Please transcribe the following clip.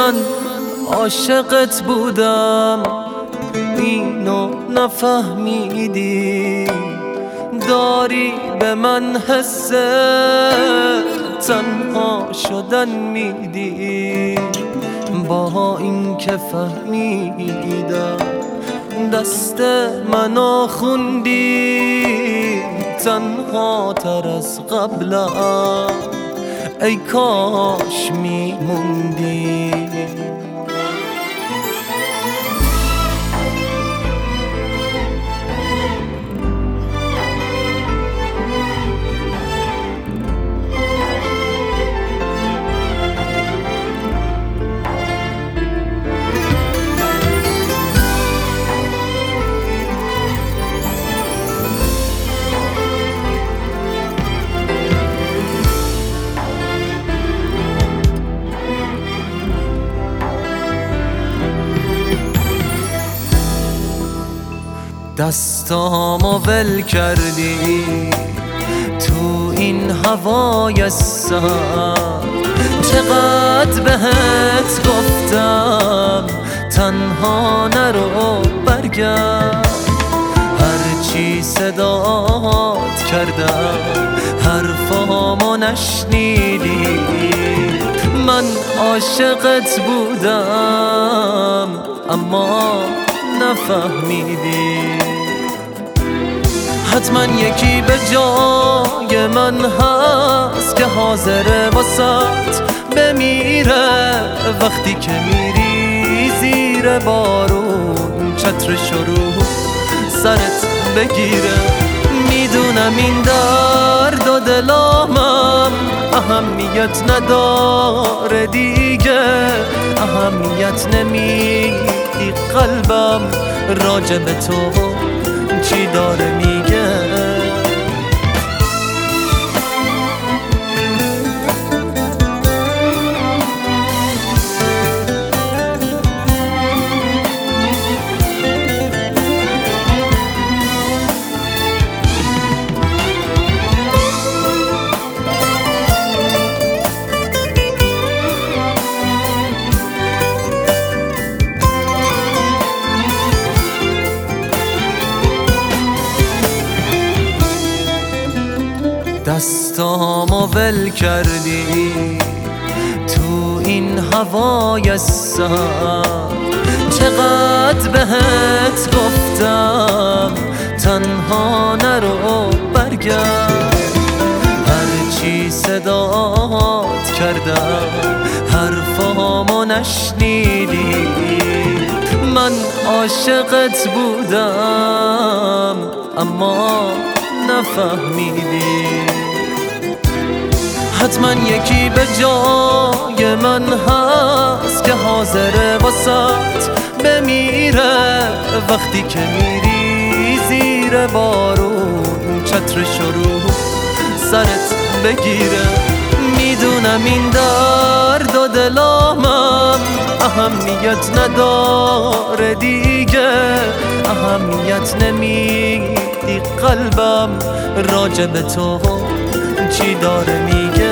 من عاشقت بودم اینو نفهمیدی، داری به من حس تنها شدن میدی. با این که فهمیدم دست منو خوندی تنها تر از قبلم، ای کاش میموندی. دستامو ول کردی تو این هوای سرد، چقدر بهت گفتم تنها نرو برگرد. هرچی صدات کردم حرفامو نشنیدی، من عاشقت بودم اما نفهمیدی. حتما یکی به جای من هست که حاضره واسات بمیره، وقتی که میری زیر بارون چترش رو سرت بگیره. میدونم این درد و دلامم اهمیت نداره دیگه، اهمیت نمیدی قلبم راجع به تو چی داره میگه. دستامو ول کردی تو این هوای سرد، چقدر بهت گفتم تنها نرو برگرد. هرچی صدات کردم حرفامو نشنیدی، من عاشقت بودم اما نفهمیدی. حتما یکی به جای من هست که حاضره واسات بمیره، وقتی که میری زیر بارون چترش رو سرت بگیره. میدونم این درد و دلامم اهمیت نداره دیگه، اهمیت نمیدی قلبم راجع به تو چی داره میگه.